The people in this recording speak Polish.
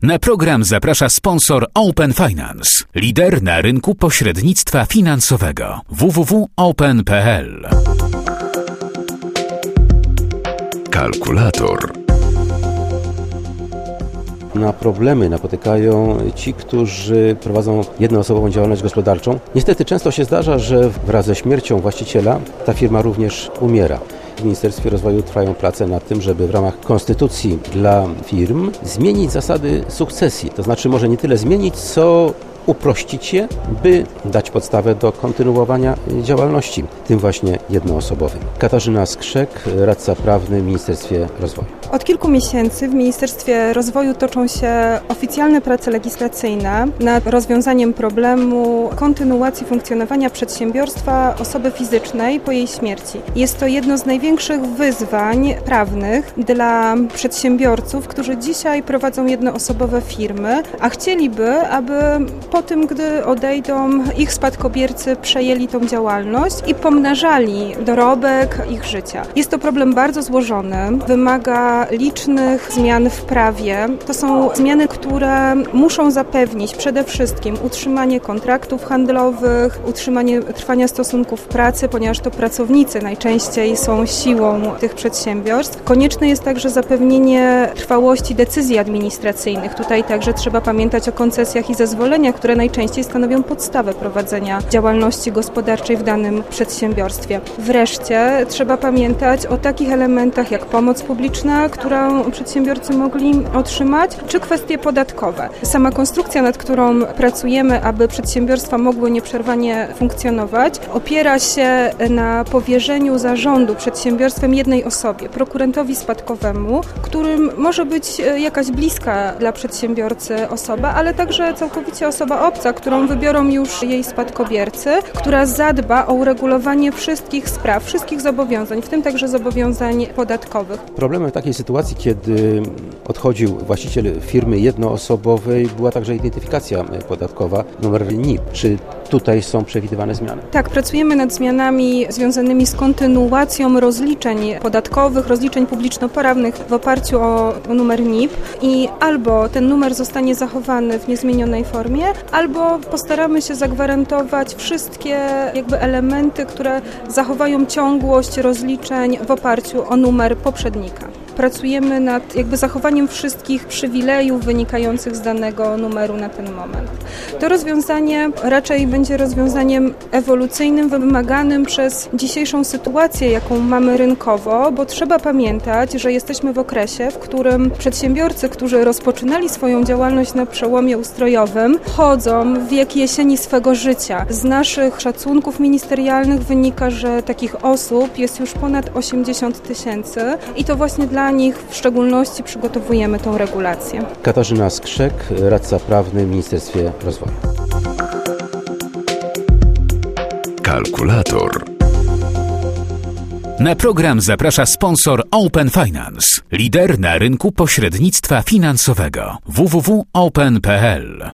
Na program zaprasza sponsor Open Finance, lider na rynku pośrednictwa finansowego. www.open.pl. Kalkulator. Na problemy napotykają ci, którzy prowadzą jednoosobową działalność gospodarczą. Niestety często się zdarza, że wraz ze śmiercią właściciela ta firma również umiera. W Ministerstwie Rozwoju trwają prace nad tym, żeby w ramach konstytucji dla firm zmienić zasady sukcesji. To znaczy może nie tyle zmienić, co uprościć je, by dać podstawę do kontynuowania działalności, tym właśnie jednoosobowym. Katarzyna Skrzek, radca prawny w Ministerstwie Rozwoju. Od kilku miesięcy w Ministerstwie Rozwoju toczą się oficjalne prace legislacyjne nad rozwiązaniem problemu kontynuacji funkcjonowania przedsiębiorstwa osoby fizycznej po jej śmierci. Jest to jedno z największych wyzwań prawnych dla przedsiębiorców, którzy dzisiaj prowadzą jednoosobowe firmy, a chcieliby, aby po tym, gdy odejdą, ich spadkobiercy przejęli tą działalność i pomnażali dorobek ich życia. Jest to problem bardzo złożony, wymaga licznych zmian w prawie. To są zmiany, które muszą zapewnić przede wszystkim utrzymanie kontraktów handlowych, utrzymanie trwania stosunków pracy, ponieważ to pracownicy najczęściej są siłą tych przedsiębiorstw. Konieczne jest także zapewnienie trwałości decyzji administracyjnych. Tutaj także trzeba pamiętać o koncesjach i zezwoleniach, które najczęściej stanowią podstawę prowadzenia działalności gospodarczej w danym przedsiębiorstwie. Wreszcie trzeba pamiętać o takich elementach jak pomoc publiczna, którą przedsiębiorcy mogli otrzymać, czy kwestie podatkowe. Sama konstrukcja, nad którą pracujemy, aby przedsiębiorstwa mogły nieprzerwanie funkcjonować, opiera się na powierzeniu zarządu przedsiębiorstwem jednej osobie, prokurentowi spadkowemu, którym może być jakaś bliska dla przedsiębiorcy osoba, ale także całkowicie osoba obca, którą wybiorą już jej spadkobiercy, która zadba o uregulowanie wszystkich spraw, wszystkich zobowiązań, w tym także zobowiązań podatkowych. Problemem takiej sytuacji, kiedy odchodził właściciel firmy jednoosobowej, była także identyfikacja podatkowa, numer NIP. Czy tutaj są przewidywane zmiany? Tak, pracujemy nad zmianami związanymi z kontynuacją rozliczeń podatkowych, rozliczeń publiczno-prawnych w oparciu o numer NIP i albo ten numer zostanie zachowany w niezmienionej formie, albo postaramy się zagwarantować wszystkie elementy, które zachowają ciągłość rozliczeń w oparciu o numer poprzednika. Pracujemy nad zachowaniem wszystkich przywilejów wynikających z danego numeru na ten moment. To rozwiązanie raczej będzie rozwiązaniem ewolucyjnym, wymaganym przez dzisiejszą sytuację, jaką mamy rynkowo, bo trzeba pamiętać, że jesteśmy w okresie, w którym przedsiębiorcy, którzy rozpoczynali swoją działalność na przełomie ustrojowym, wchodzą w wiek jesieni swego życia. Z naszych szacunków ministerialnych wynika, że takich osób jest już ponad 80 000 i to właśnie dla nich w szczególności przygotowujemy tą regulację. Katarzyna Skrzek, radca prawny w Ministerstwie Rozwoju. Kalkulator. Na program zaprasza sponsor Open Finance, lider na rynku pośrednictwa finansowego. www.open.pl.